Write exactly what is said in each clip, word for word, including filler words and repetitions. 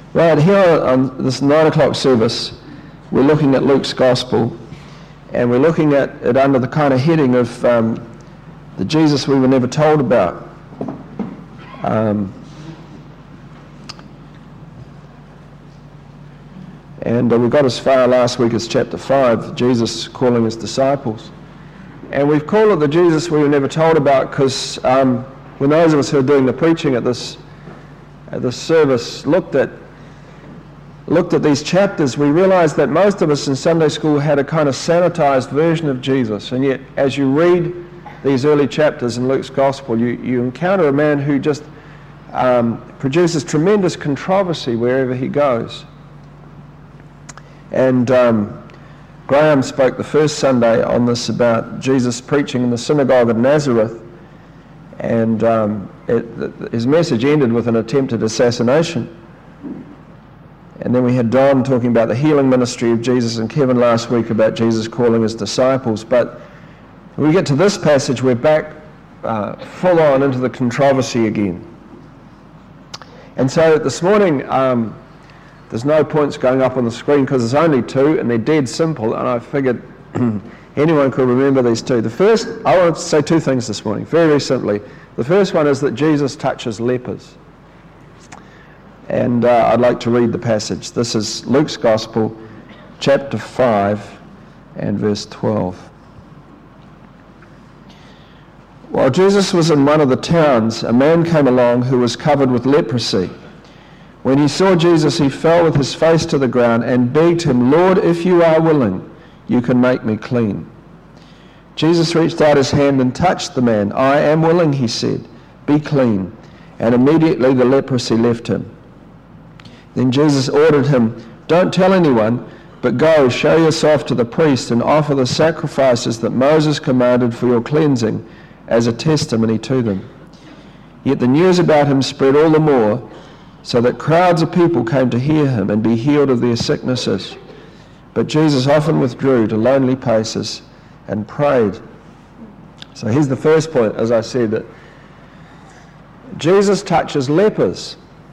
Right, here on this nine o'clock service, we're looking at Luke's Gospel, and we're looking at it under the kind of heading of um, the Jesus we were never told about. Um, and uh, we got as far last week as chapter five, Jesus calling his disciples. And we've called it the Jesus we were never told about because um, when those of us who are doing the preaching at this, at this service looked at looked at these chapters, we realized that most of us in Sunday school had a kind of sanitized version of Jesus, and yet as you read these early chapters in Luke's Gospel, you, you encounter a man who just um, produces tremendous controversy wherever he goes. And um, Graham spoke the first Sunday on this about Jesus preaching in the synagogue of Nazareth, and um, it, his message ended with an attempted assassination. And then we had Don talking about the healing ministry of Jesus, and Kevin last week about Jesus calling his disciples. But when we get to this passage, we're back uh, full on into the controversy again. And so this morning, um, there's no points going up on the screen because there's only two, and they're dead simple, and I figured anyone could remember these two. The first, I want to say two things this morning, very, very simply. The first one is that Jesus touches lepers. And uh, I'd like to read the passage. This is Luke's Gospel, chapter five and verse twelve. While Jesus was in one of the towns, a man came along who was covered with leprosy. When he saw Jesus, he fell with his face to the ground and begged him, "Lord, if you are willing, you can make me clean." Jesus reached out his hand and touched the man. "I am willing," he said, "be clean." And immediately the leprosy left him. Then Jesus ordered him, "Don't tell anyone, but go, show yourself to the priest and offer the sacrifices that Moses commanded for your cleansing as a testimony to them." Yet the news about him spread all the more, so that crowds of people came to hear him and be healed of their sicknesses. But Jesus often withdrew to lonely places and prayed. So here's the first point, as I said, that Jesus touches lepers.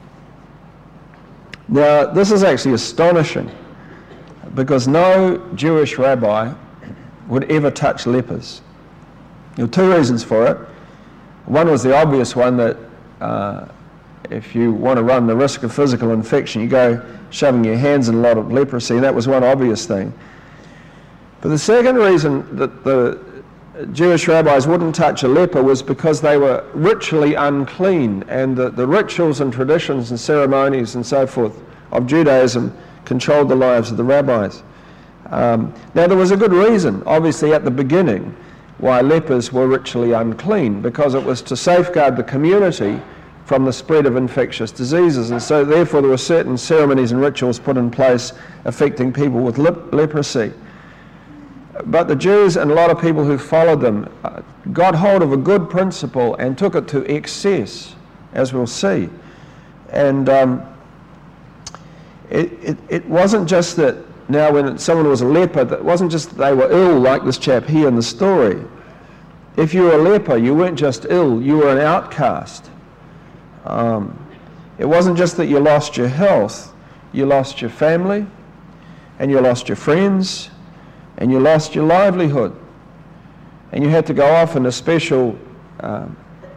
Now, this is actually astonishing because no Jewish rabbi would ever touch lepers. There were two reasons for it. One was the obvious one that uh, if you want to run the risk of physical infection, you go shoving your hands in a lot of leprosy, and that was one obvious thing. But the second reason that the Jewish rabbis wouldn't touch a leper was because they were ritually unclean, and the, the rituals and traditions and ceremonies and so forth of Judaism controlled the lives of the rabbis. Um, now there was a good reason, obviously at the beginning, why lepers were ritually unclean, because it was to safeguard the community from the spread of infectious diseases, and so therefore there were certain ceremonies and rituals put in place affecting people with lep- leprosy. But the Jews and a lot of people who followed them uh, got hold of a good principle and took it to excess, as we'll see. And um, it, it, it wasn't just that now when someone was a leper, it wasn't just that they were ill like this chap here in the story. If you were a leper, you weren't just ill, you were an outcast. Um, it wasn't just that you lost your health, you lost your family, and you lost your friends, and you lost your livelihood, and you had to go off in a special um,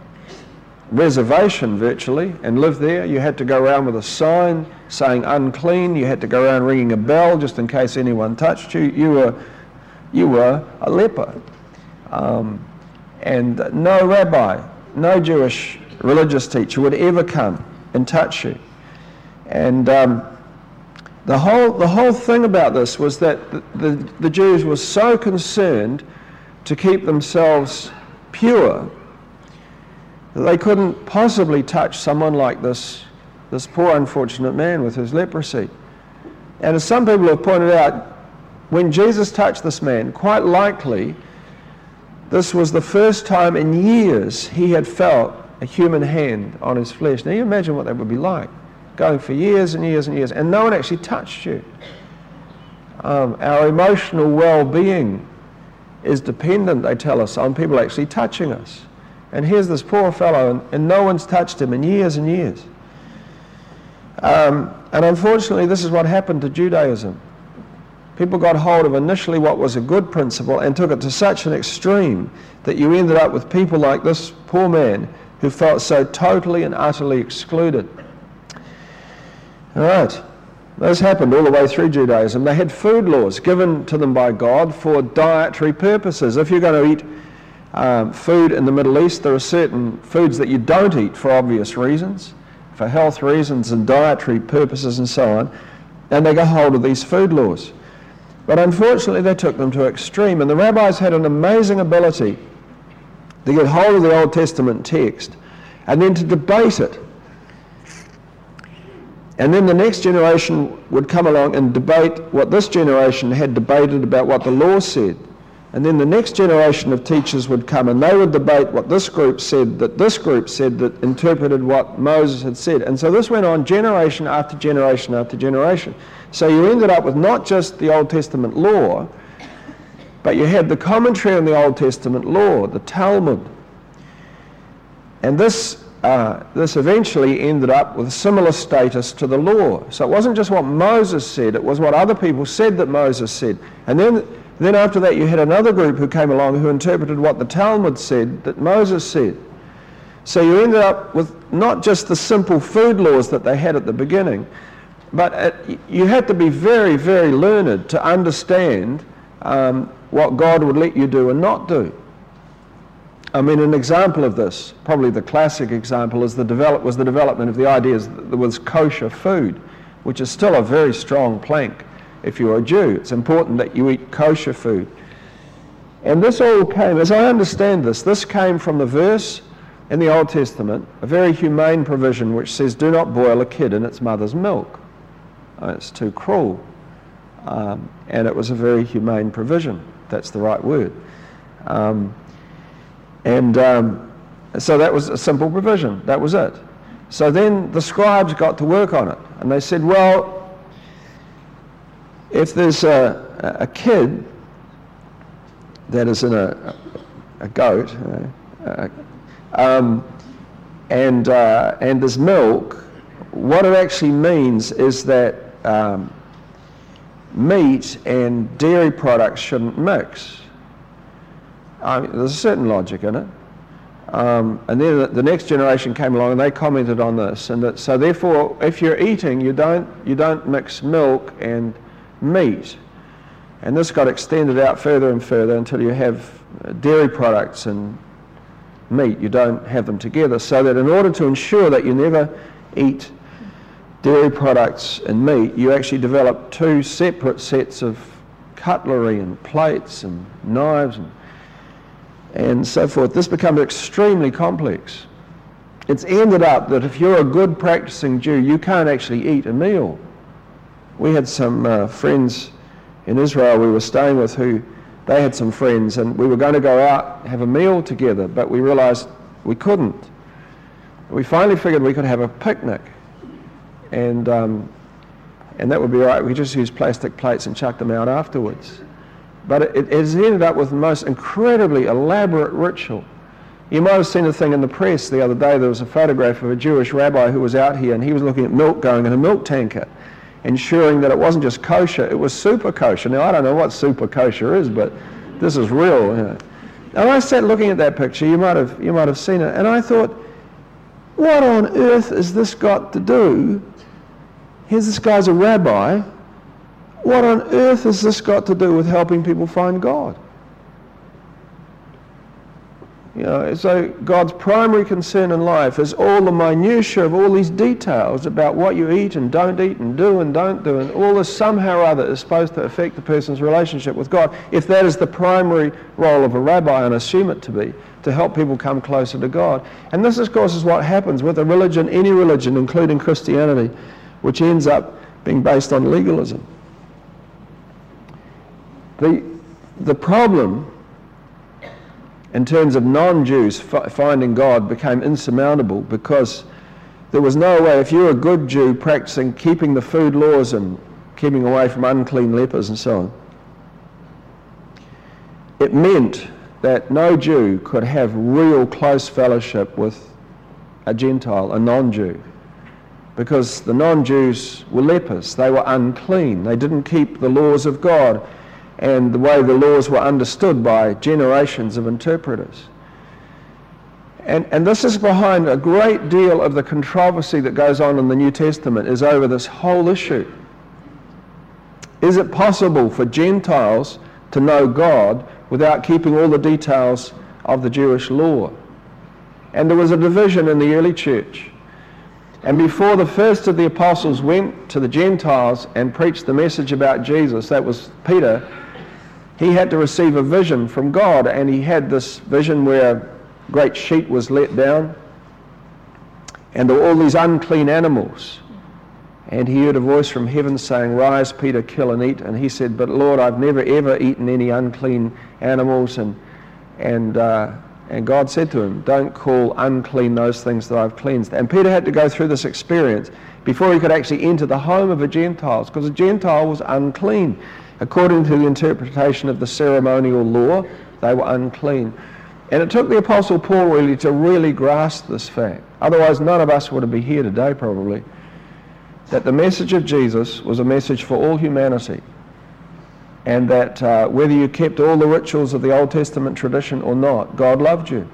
reservation virtually and live there. You had to go around with a sign saying unclean. You had to go around ringing a bell just in case anyone touched you. You were, you were a leper. Um, and no rabbi, no Jewish religious teacher would ever come and touch you. And um, The whole, the whole thing about this was that the, the, the Jews were so concerned to keep themselves pure that they couldn't possibly touch someone like this, this poor unfortunate man with his leprosy. And as some people have pointed out, when Jesus touched this man, quite likely this was the first time in years he had felt a human hand on his flesh. Now you imagine what that would be like, going for years and years and years, and no one actually touched you. Um, our emotional well-being is dependent, they tell us, on people actually touching us. And here's this poor fellow, and, and no one's touched him in years and years. Um, and unfortunately, this is what happened to Judaism. People got hold of initially what was a good principle and took it to such an extreme that you ended up with people like this poor man who felt so totally and utterly excluded. All right, this happened all the way through Judaism. They had food laws given to them by God for dietary purposes. If you're going to eat um, food in the Middle East, there are certain foods that you don't eat for obvious reasons, for health reasons and dietary purposes and so on, and they got hold of these food laws. But unfortunately, they took them to extreme, and the rabbis had an amazing ability to get hold of the Old Testament text and then to debate it. And then the next generation would come along and debate what this generation had debated about what the law said. And then the next generation of teachers would come and they would debate what this group said, that this group said, that interpreted what Moses had said. And so this went on generation after generation after generation. So you ended up with not just the Old Testament law, but you had the commentary on the Old Testament law, the Talmud. And this, uh, this eventually ended up with a similar status to the law. So it wasn't just what Moses said, it was what other people said that Moses said. And then, then after that you had another group who came along who interpreted what the Talmud said that Moses said. So you ended up with not just the simple food laws that they had at the beginning, but it, you had to be very, very learned to understand um, what God would let you do and not do. I mean, an example of this, probably the classic example, is the develop, was the development of the ideas that there was kosher food, which is still a very strong plank if you're a Jew. It's important that you eat kosher food. And this all came, as I understand this, this came from the verse in the Old Testament, a very humane provision which says, do not boil a kid in its mother's milk. Oh, it's too cruel. Um, and it was a very humane provision. That's the right word. Um, and um, so that was a simple provision. That was it. So then the scribes got to work on it. And they said, well, if there's a, a kid that is in a, a goat, you know, uh, um, and, uh, and there's milk, what it actually means is that um, meat and dairy products shouldn't mix. I mean, there's a certain logic in it. Um, and then the, the next generation came along and they commented on this, and that, so therefore if you're eating, you don't, you don't mix milk and meat. And this got extended out further and further until you have dairy products and meat. You don't have them together, so that in order to ensure that you never eat dairy products and meat, you actually develop two separate sets of cutlery and plates and knives and, and so forth. This becomes extremely complex. It's ended up that if you're a good practicing Jew, you can't actually eat a meal. We had some uh, friends in Israel we were staying with who, they had some friends, and we were going to go out have a meal together, but we realized we couldn't. We finally figured we could have a picnic. And um, and that would be right. We just use plastic plates and chuck them out afterwards. But it, it has ended up with the most incredibly elaborate ritual. You might have seen a thing in the press the other day. There was a photograph of a Jewish rabbi who was out here, and he was looking at milk going in a milk tanker, ensuring that it wasn't just kosher, it was super kosher. Now, I don't know what super kosher is, but this is real. You know. And I sat looking at that picture. You might have you might have seen it, and I thought, what on earth has this got to do? Here's this guy's a rabbi. What on earth has this got to do with helping people find God? You know, so God's primary concern in life is all the minutiae of all these details about what you eat and don't eat and do and don't do, and all this somehow or other is supposed to affect the person's relationship with God, if that is the primary role of a rabbi, and assume it to be, to help people come closer to God. And this, of course, is what happens with a religion, any religion, including Christianity, which ends up being based on legalism. The, the problem in terms of non-Jews f- finding God became insurmountable, because there was no way, if you're a good Jew practicing keeping the food laws and keeping away from unclean lepers and so on, it meant that no Jew could have real close fellowship with a Gentile, a non-Jew, because the non-Jews were lepers. They were unclean. They didn't keep the laws of God and the way the laws were understood by generations of interpreters. And, and this is behind a great deal of the controversy that goes on in the New Testament, is over this whole issue. Is it possible for Gentiles to know God without keeping all the details of the Jewish law? And there was a division in the early church. And before the first of the apostles went to the Gentiles and preached the message about Jesus, that was Peter, he had to receive a vision from God, and he had this vision where a great sheet was let down, and there were all these unclean animals. And he heard a voice from heaven saying, "Rise, Peter, kill and eat." And he said, "But Lord, I've never ever eaten any unclean animals." And and uh, and God said to him, "Don't call unclean those things that I've cleansed." And Peter had to go through this experience before he could actually enter the home of a Gentile, because a Gentile was unclean. According to the interpretation of the ceremonial law, they were unclean. And it took the Apostle Paul really to really grasp this fact. Otherwise, none of us would be here today probably. That the message of Jesus was a message for all humanity, and that uh, whether you kept all the rituals of the Old Testament tradition or not, God loved you.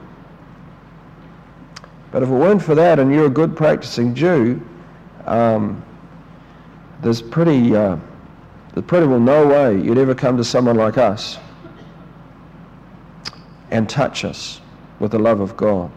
But if it weren't for that and you're a good practicing Jew, um, there's pretty, uh, there's pretty well no way you'd ever come to someone like us and touch us with the love of God.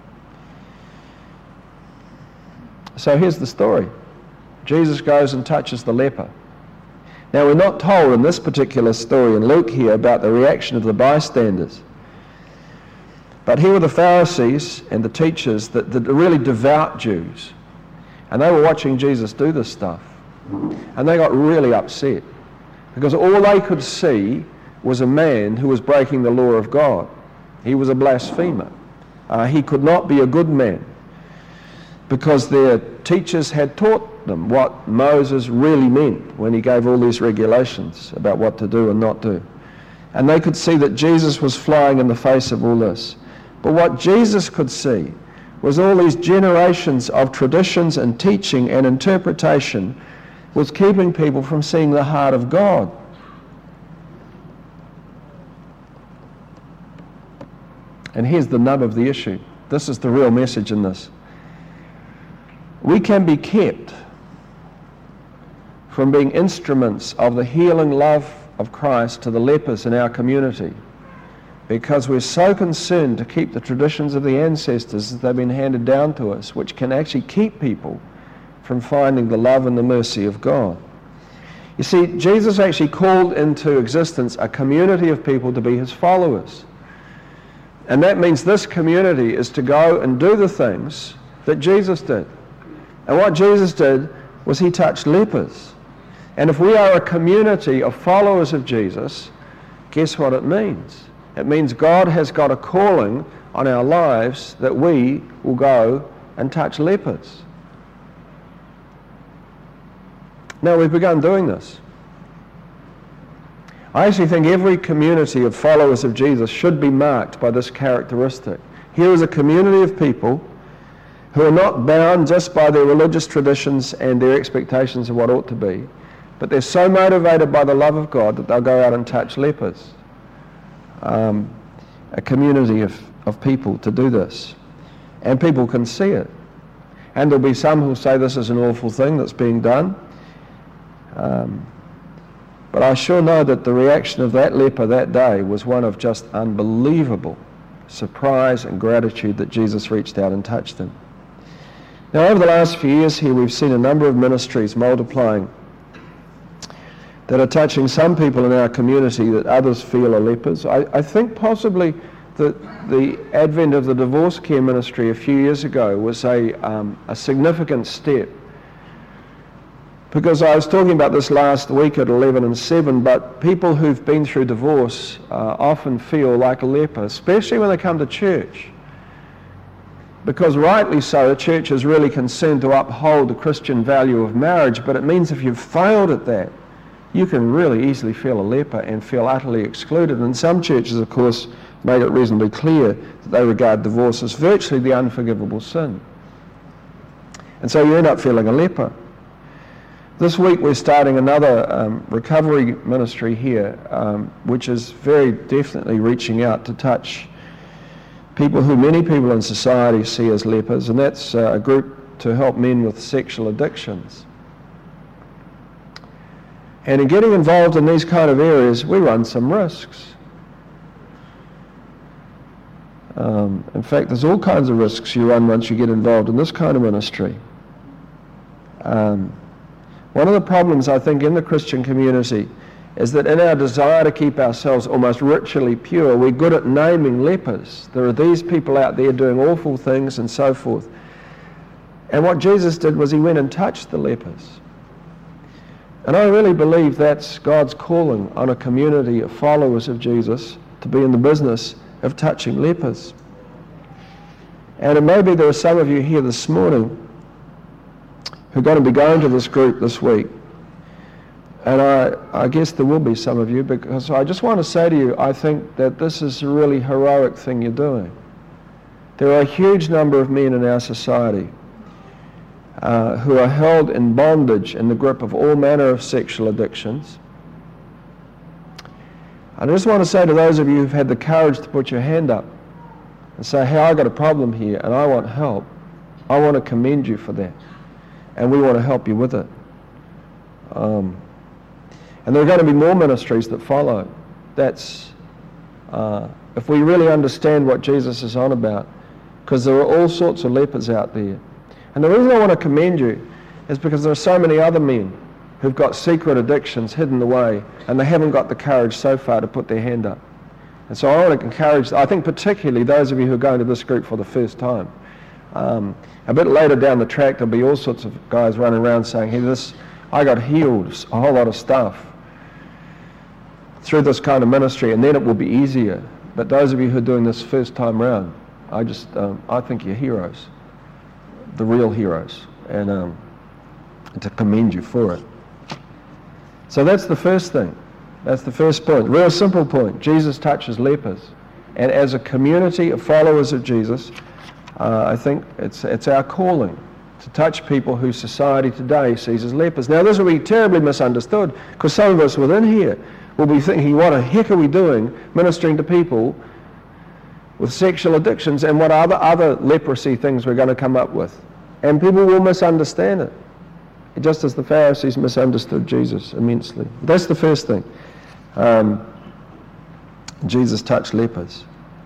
So here's the story. Jesus goes and touches the leper. Now, we're not told in this particular story in Luke here about the reaction of the bystanders. But here were the Pharisees and the teachers, the, the really devout Jews. And they were watching Jesus do this stuff. And they got really upset, because all they could see was a man who was breaking the law of God. He was a blasphemer. Uh, he could not be a good man, because their teachers had taught them what Moses really meant when he gave all these regulations about what to do and not do. And they could see that Jesus was flying in the face of all this. But what Jesus could see was all these generations of traditions and teaching and interpretation was keeping people from seeing the heart of God. And here's the nub of the issue. This is the real message in this. We can be kept from being instruments of the healing love of Christ to the lepers in our community, because we're so concerned to keep the traditions of the ancestors that they've been handed down to us, which can actually keep people from finding the love and the mercy of God. You see, Jesus actually called into existence a community of people to be his followers. And that means this community is to go and do the things that Jesus did. And what Jesus did was he touched lepers. And if we are a community of followers of Jesus, guess what it means? It means God has got a calling on our lives that we will go and touch lepers. Now, we've begun doing this. I actually think every community of followers of Jesus should be marked by this characteristic. Here is a community of people who are not bound just by their religious traditions and their expectations of what ought to be, but they're so motivated by the love of God that they'll go out and touch lepers. Um, a community of, of people to do this. And people can see it. And there'll be some who'll say this is an awful thing that's being done. Um, but I sure know that the reaction of that leper that day was one of just unbelievable surprise and gratitude that Jesus reached out and touched him. Now, over the last few years here, we've seen a number of ministries multiplying that are touching some people in our community that others feel are lepers. I, I think possibly that the advent of the divorce care ministry a few years ago was a, um, a significant step. Because I was talking about this last week at eleven and seven, but people who've been through divorce uh, often feel like a leper, especially when they come to church. Because rightly so, the church is really concerned to uphold the Christian value of marriage, but it means if you've failed at that, you can really easily feel a leper and feel utterly excluded. And some churches, of course, made it reasonably clear that they regard divorce as virtually the unforgivable sin. And so you end up feeling a leper. This week we're starting another um, recovery ministry here, um, which is very definitely reaching out to touch people who many people in society see as lepers, and that's uh, a group to help men with sexual addictions. And in getting involved in these kind of areas, we run some risks. Um, in fact, there's all kinds of risks you run once you get involved in this kind of ministry. Um, one of the problems, I think, in the Christian community is that in our desire to keep ourselves almost ritually pure, we're good at naming lepers. There are these people out there doing awful things and so forth. And what Jesus did was he went and touched the lepers. And I really believe that's God's calling on a community of followers of Jesus to be in the business of touching lepers. And maybe there are some of you here this morning who are going to be going to this group this week. And I, I guess there will be some of you, because I just want to say to you, I think that this is a really heroic thing you're doing. There are a huge number of men in our society uh, who are held in bondage in the grip of all manner of sexual addictions. I just want to say to those of you who've had the courage to put your hand up and say, hey, I've got a problem here and I want help, I want to commend you for that. And we want to help you with it. Um, and there are going to be more ministries that follow. That's, uh, if we really understand what Jesus is on about, because there are all sorts of lepers out there. And the reason I want to commend you is because there are so many other men who've got secret addictions hidden away, and they haven't got the courage so far to put their hand up. And so I want to encourage, I think particularly those of you who are going to this group for the first time. Um, a bit later down the track, there'll be all sorts of guys running around saying, hey, this, I got healed, a whole lot of stuff through this kind of ministry, and then it will be easier. But those of you who are doing this first time round, I just, um, I think you're heroes, the real heroes, and um, to commend you for it. So that's the first thing. That's the first point. Real simple point. Jesus touches lepers. And as a community of followers of Jesus, uh, I think it's, it's our calling to touch people who society today sees as lepers. Now this will be terribly misunderstood, because some of us within here will be thinking, what the heck are we doing ministering to people with sexual addictions, and what other, other leprosy things we're going to come up with? And people will misunderstand it, just as the Pharisees misunderstood Jesus immensely. That's the first thing. Um, Jesus touched lepers.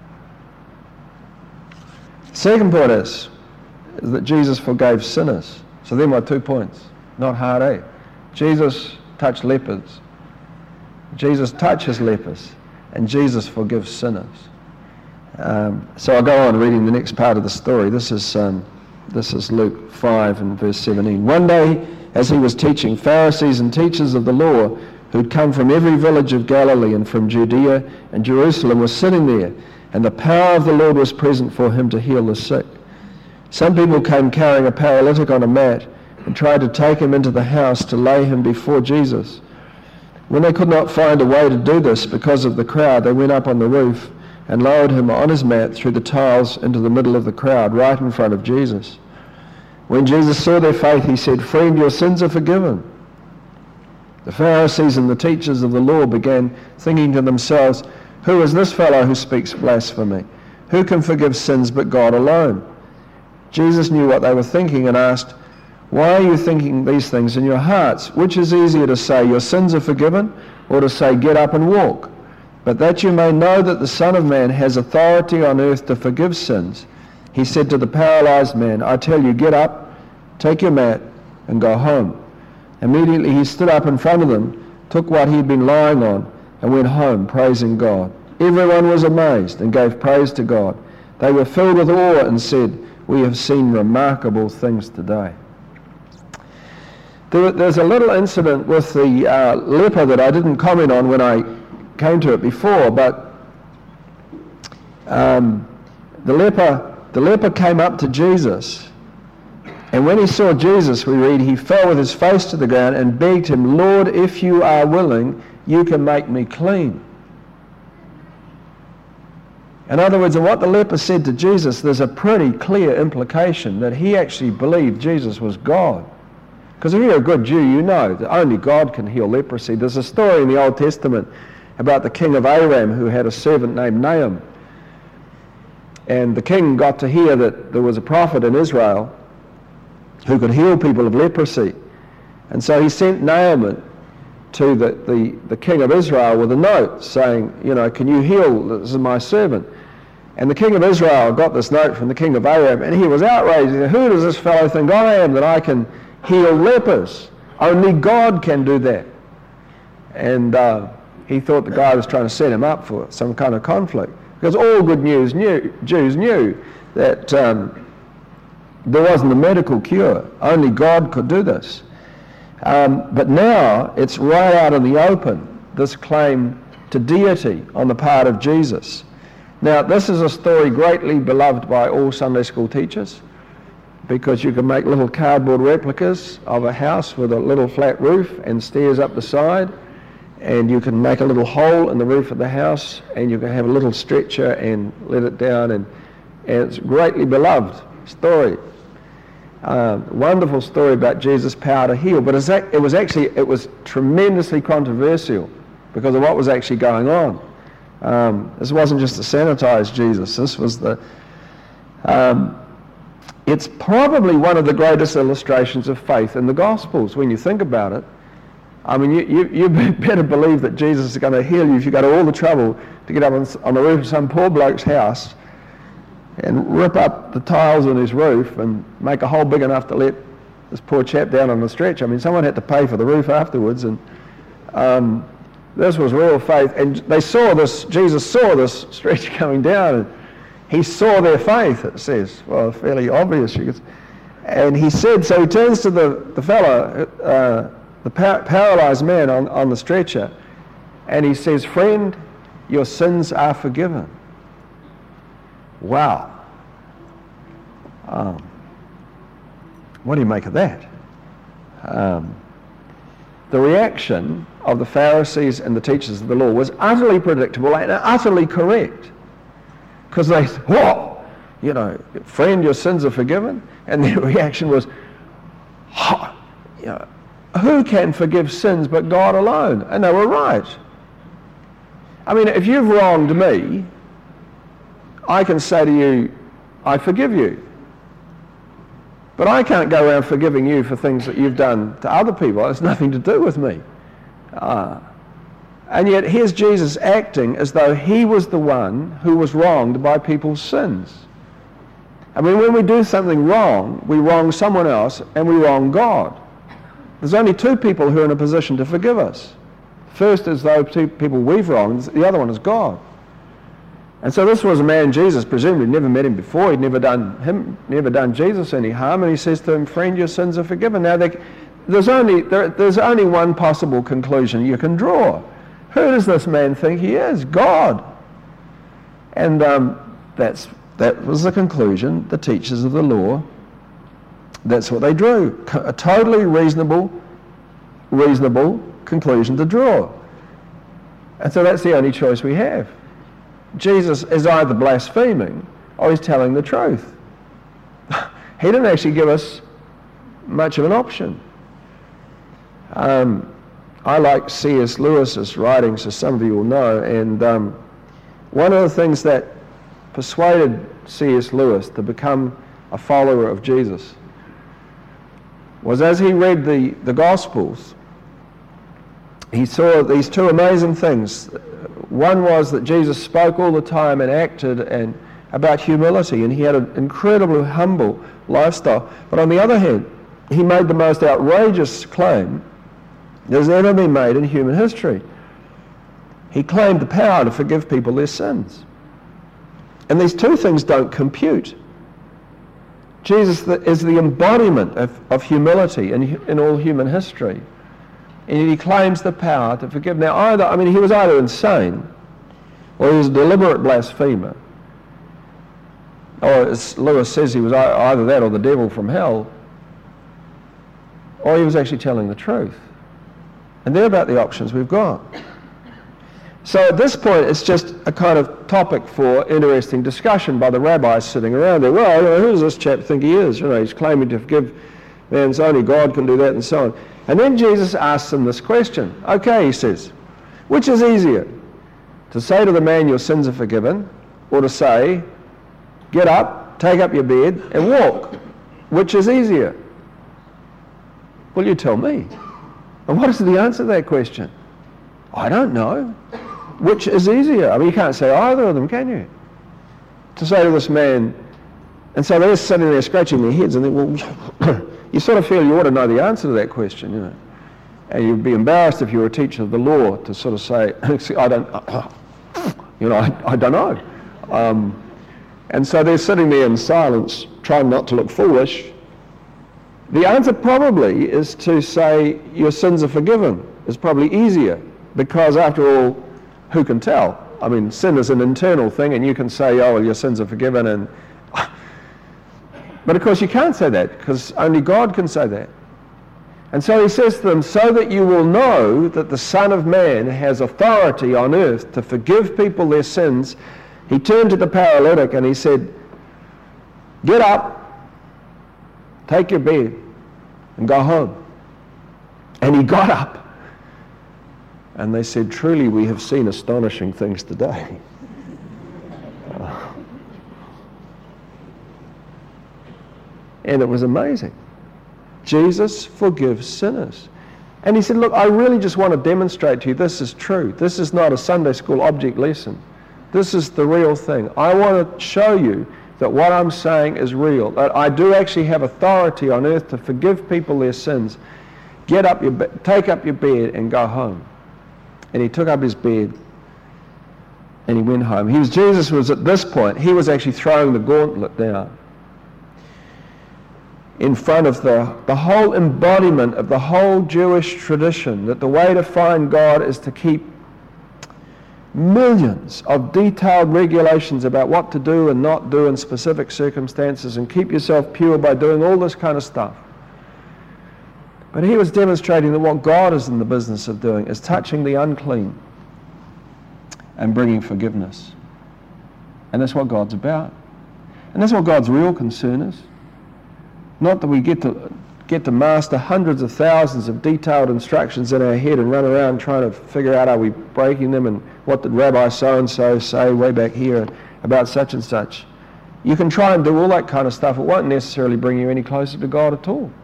Second point is, is that Jesus forgave sinners. So they're my two points. Not hard, eh? Jesus touched lepers. Jesus touches lepers. And Jesus forgives sinners. Um, so I'll go on reading the next part of the story. This is, um, this is Luke five and verse seventeen. One day, as he was teaching, Pharisees and teachers of the law who'd come from every village of Galilee and from Judea and Jerusalem were sitting there, and the power of the Lord was present for him to heal the sick. Some people came carrying a paralytic on a mat and tried to take him into the house to lay him before Jesus. When they could not find a way to do this because of the crowd, they went up on the roof and lowered him on his mat through the tiles into the middle of the crowd, right in front of Jesus. When Jesus saw their faith, he said, "Friend, your sins are forgiven." The Pharisees and the teachers of the law began thinking to themselves, "Who is this fellow who speaks blasphemy? Who can forgive sins but God alone?" Jesus knew what they were thinking and asked, "Why are you thinking these things in your hearts? Which is easier to say, 'Your sins are forgiven,' or to say, 'Get up and walk'? But that you may know that the Son of Man has authority on earth to forgive sins." He said to the paralyzed man, "I tell you, get up, take your mat, and go home." Immediately he stood up in front of them, took what he had been lying on, and went home, praising God. Everyone was amazed and gave praise to God. They were filled with awe and said, "We have seen remarkable things today." There, there's a little incident with the uh, leper that I didn't comment on when I came to it before, but um, the leper, the leper came up to Jesus, and when he saw Jesus, we read, he fell with his face to the ground and begged him, "Lord, if you are willing, you can make me clean." In other words, in what the leper said to Jesus, there's a pretty clear implication that he actually believed Jesus was God. Because if you're a good Jew, you know that only God can heal leprosy. There's a story in the Old Testament about the king of Aram who had a servant named Naaman. And the king got to hear that there was a prophet in Israel who could heal people of leprosy. And so he sent Naaman to the, the, the king of Israel with a note saying, you know, can you heal? This is my servant. And the king of Israel got this note from the king of Aram, and he was outraged. He said, who does this fellow think I am that I can heal lepers? Only God can do that. And uh, he thought the guy was trying to set him up for some kind of conflict. Because all good news knew, Jews knew that um, there wasn't a medical cure. Only God could do this. Um, but now it's right out in the open, this claim to deity on the part of Jesus. Now, this is a story greatly beloved by all Sunday school teachers, because you can make little cardboard replicas of a house with a little flat roof and stairs up the side, and you can make a little hole in the roof of the house, and you can have a little stretcher and let it down, and, and it's a greatly beloved story. Uh, wonderful story about Jesus' power to heal, but it was actually, it was tremendously controversial because of what was actually going on. Um, this wasn't just a sanitized Jesus. This was the... Um, it's probably one of the greatest illustrations of faith in the Gospels when you think about it. I mean, you, you, you better believe that Jesus is going to heal you if you go to all the trouble to get up on, on the roof of some poor bloke's house and rip up the tiles on his roof and make a hole big enough to let this poor chap down on the stretch. I mean, someone had to pay for the roof afterwards, and um, this was real faith. And they saw this, Jesus saw this stretch coming down, and he saw their faith, it says. Well, fairly obvious. You could, and he said, so he turns to the, the fellow, uh, the par- paralyzed man on, on the stretcher, and he says, friend, your sins are forgiven. Wow. Um, what do you make of that? Um, the reaction of the Pharisees and the teachers of the law was utterly predictable and utterly correct. Because they said, what? You know, friend, your sins are forgiven? And their reaction was, oh, you know, who can forgive sins but God alone? And they were right. I mean, if you've wronged me, I can say to you, I forgive you. But I can't go around forgiving you for things that you've done to other people. It's nothing to do with me. Uh, and yet here's Jesus acting as though he was the one who was wronged by people's sins. I mean, when we do something wrong, we wrong someone else and we wrong God. There's only two people who are in a position to forgive us. First is those two people we've wronged, the other one is God. And so this was a man, Jesus, presumably never met him before. He'd never done him, never done Jesus any harm. And he says to him, friend, your sins are forgiven. Now, they, there's, only, there, there's only one possible conclusion you can draw. Who does this man think he is? God. And um, that's, that was the conclusion the teachers of the law, that's what they drew. A totally reasonable, reasonable conclusion to draw. And so that's the only choice we have. Jesus is either blaspheming or he's telling the truth. He didn't actually give us much of an option. Um, I like C S Lewis's writings, as some of you will know, and um, one of the things that persuaded C S Lewis to become a follower of Jesus was as he read the, the Gospels, he saw these two amazing things. One was that Jesus spoke all the time and acted and about humility, and he had an incredibly humble lifestyle. But on the other hand, he made the most outrageous claim that has ever been made in human history. He claimed the power to forgive people their sins. And these two things don't compute. Jesus is the embodiment of, of humility in, in all human history. And he claims the power to forgive. Now, either, I mean, he was either insane, or he was a deliberate blasphemer. Or, as Lewis says, he was either that or the devil from hell, or he was actually telling the truth. And they're about the options we've got. So at this point, it's just a kind of topic for interesting discussion by the rabbis sitting around there. Well, you know, who does this chap think he is? You know, he's claiming to forgive man's, only God can do that, and so on. And then Jesus asks them this question. Okay, he says, which is easier? To say to the man, your sins are forgiven, or to say, get up, take up your bed, and walk? Which is easier? Well, you tell me. And what is the answer to that question? I don't know. Which is easier? I mean, you can't say either of them, can you? To say to this man, and so they're sitting there scratching their heads and think, well, you sort of feel you ought to know the answer to that question, you know. And you'd be embarrassed if you were a teacher of the law to sort of say, I don't, you know, I, I don't know. Um, and so they're sitting there in silence, trying not to look foolish. The answer probably is to say your sins are forgiven. It's probably easier because, after all, who can tell? I mean, sin is an internal thing, and you can say, oh, well, your sins are forgiven. And but of course you can't say that, because only God can say that. And so he says to them, so that you will know that the Son of Man has authority on earth to forgive people their sins, he turned to the paralytic and he said, get up, take your bed, and go home. And he got up. And they said, truly, we have seen astonishing things today. uh, and it was amazing. Jesus forgives sinners. And he said, look, I really just want to demonstrate to you this is true. This is not a Sunday school object lesson. This is the real thing. I want to show you that what I'm saying is real, that I do actually have authority on earth to forgive people their sins. Get up your be- take up your bed and go home. And he took up his bed and he went home. He was, Jesus was at this point, he was actually throwing the gauntlet down in front of the, the whole embodiment of the whole Jewish tradition, that the way to find God is to keep millions of detailed regulations about what to do and not do in specific circumstances, and keep yourself pure by doing all this kind of stuff. But he was demonstrating that what God is in the business of doing is touching the unclean and bringing forgiveness. And that's what God's about. And that's what God's real concern is. Not that we get to get to master hundreds of thousands of detailed instructions in our head and run around trying to figure out, are we breaking them, and what did Rabbi so-and-so say way back here about such and such. You can try and do all that kind of stuff. It won't necessarily bring you any closer to God at all.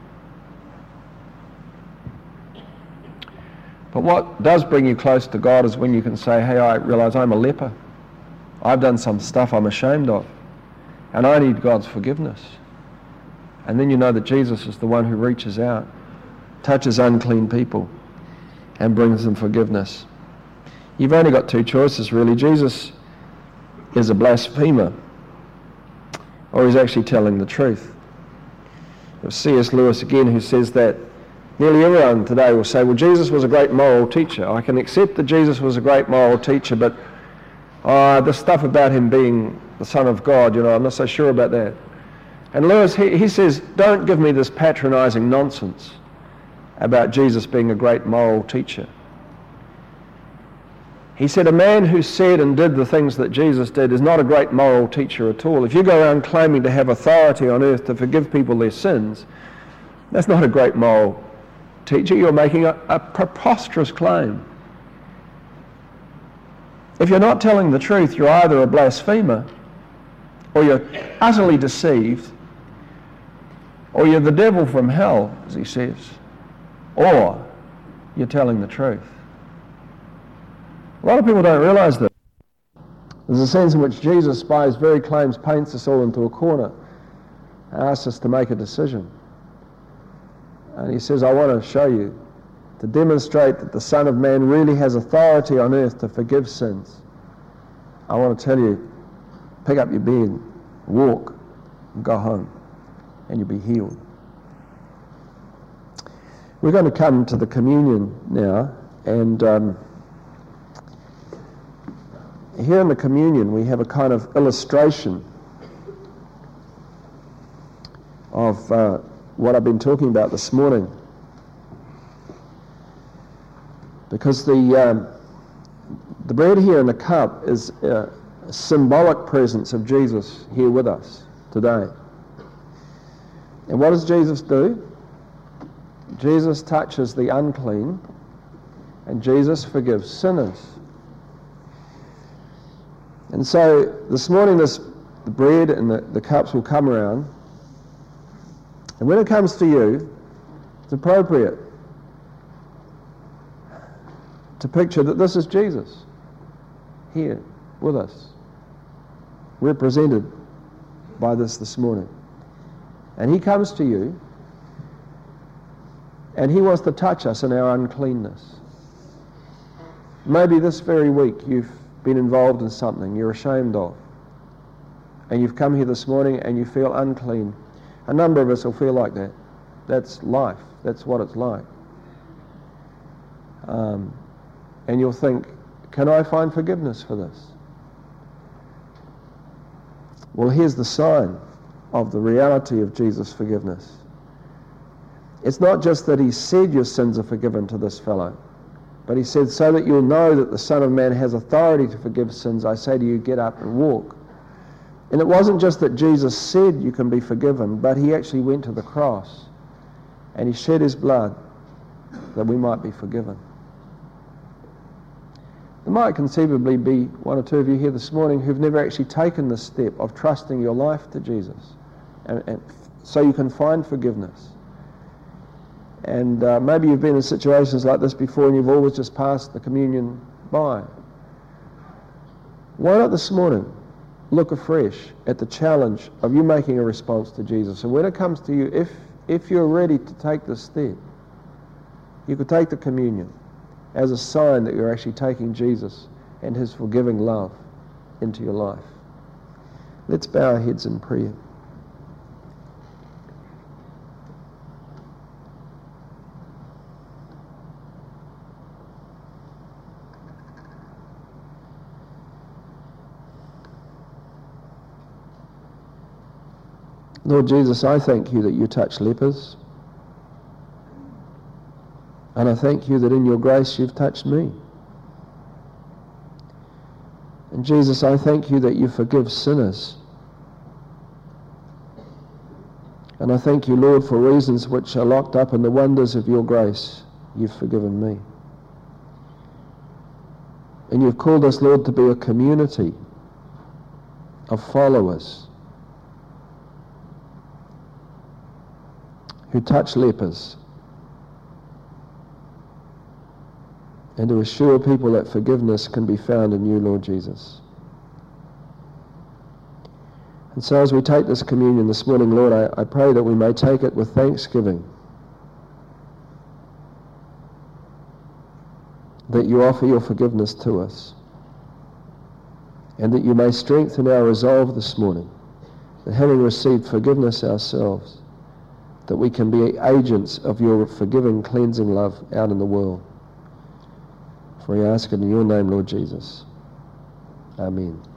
But what does bring you close to God is when you can say, hey, I realize I'm a leper. I've done some stuff I'm ashamed of, and I need God's forgiveness. And then you know that Jesus is the one who reaches out, touches unclean people, and brings them forgiveness. You've only got two choices, really. Jesus is a blasphemer, or he's actually telling the truth. It was C S Lewis again who says that nearly everyone today will say, well, Jesus was a great moral teacher. I can accept that Jesus was a great moral teacher, but uh, the stuff about him being the Son of God, you know, I'm not so sure about that. And Lewis, he, he says, don't give me this patronizing nonsense about Jesus being a great moral teacher. He said, a man who said and did the things that Jesus did is not a great moral teacher at all. If you go around claiming to have authority on earth to forgive people their sins, that's not a great moral teacher. You're making a, a preposterous claim. If you're not telling the truth, you're either a blasphemer, or you're utterly deceived, or you're the devil from hell, as he says, or you're telling the truth. A lot of people don't realize that. There's a sense in which Jesus, by his very claims, paints us all into a corner and asks us to make a decision. And he says, I want to show you, to demonstrate that the Son of Man really has authority on earth to forgive sins. I want to tell you, pick up your bed, walk, and go home, and you'll be healed. We're going to come to the communion now, and um, here in the communion we have a kind of illustration of uh, what I've been talking about this morning. Because the um, The bread here and the cup is a symbolic presence of Jesus here with us today. And what does Jesus do? Jesus touches the unclean, and Jesus forgives sinners. And so this morning this, the bread and the, the cups will come around, and when it comes to you, it's appropriate to picture that this is Jesus here with us, represented by this this morning. And he comes to you, and he wants to touch us in our uncleanness. Maybe this very week you've been involved in something you're ashamed of, and you've come here this morning and you feel unclean. A number of us will feel like that. That's life. That's what it's like. Um, and you'll think, can I find forgiveness for this? Well, here's the sign of the reality of Jesus' forgiveness. It's not just that he said your sins are forgiven to this fellow, but he said, so that you'll know that the Son of Man has authority to forgive sins, I say to you, get up and walk. And it wasn't just that Jesus said you can be forgiven, but he actually went to the cross and he shed his blood that we might be forgiven. There might conceivably be one or two of you here this morning who've never actually taken the step of trusting your life to Jesus, and, and so you can find forgiveness. And uh, maybe you've been in situations like this before and you've always just passed the communion by. Why not this morning look afresh at the challenge of you making a response to Jesus? And when it comes to you, if, if you're ready to take this step, you could take the communion as a sign that you're actually taking Jesus and his forgiving love into your life. Let's bow our heads in prayer. Lord Jesus, I thank you that you touch lepers. And I thank you that in your grace you've touched me. And Jesus, I thank you that you forgive sinners. And I thank you, Lord, for reasons which are locked up in the wonders of your grace, you've forgiven me. And you've called us, Lord, to be a community of followers who touch lepers and to assure people that forgiveness can be found in you, Lord Jesus. And so as we take this communion this morning, Lord, I, I pray that we may take it with thanksgiving, that you offer your forgiveness to us, and that you may strengthen our resolve this morning, that having received forgiveness ourselves, that we can be agents of your forgiving, cleansing love out in the world. For we ask it in your name, Lord Jesus. Amen.